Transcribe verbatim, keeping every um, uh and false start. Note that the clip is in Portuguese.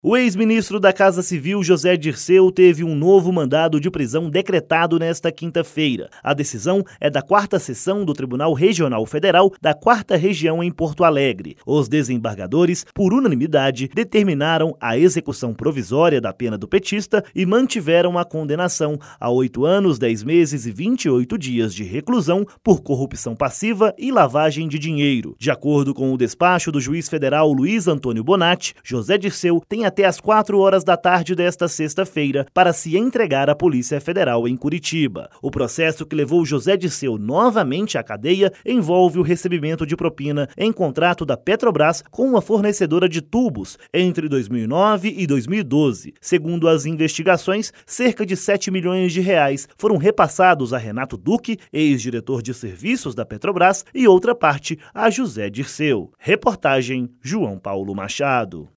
O ex-ministro da Casa Civil, José Dirceu, teve um novo mandado de prisão decretado nesta quinta-feira. A decisão é da quarta sessão do Tribunal Regional Federal da quarta Região em Porto Alegre. Os desembargadores, por unanimidade, determinaram a execução provisória da pena do petista e mantiveram a condenação a oito anos, dez meses e vinte e oito dias de reclusão por corrupção passiva e lavagem de dinheiro. De acordo com o despacho do juiz federal Luiz Antônio Bonatti, José Dirceu tem a até às quatro horas da tarde desta sexta-feira para se entregar à Polícia Federal em Curitiba. O processo que levou José Dirceu novamente à cadeia envolve o recebimento de propina em contrato da Petrobras com uma fornecedora de tubos entre dois mil e nove e dois mil e doze. Segundo as investigações, cerca de sete milhões de reais foram repassados a Renato Duque, ex-diretor de serviços da Petrobras, e outra parte a José Dirceu. Reportagem João Paulo Machado.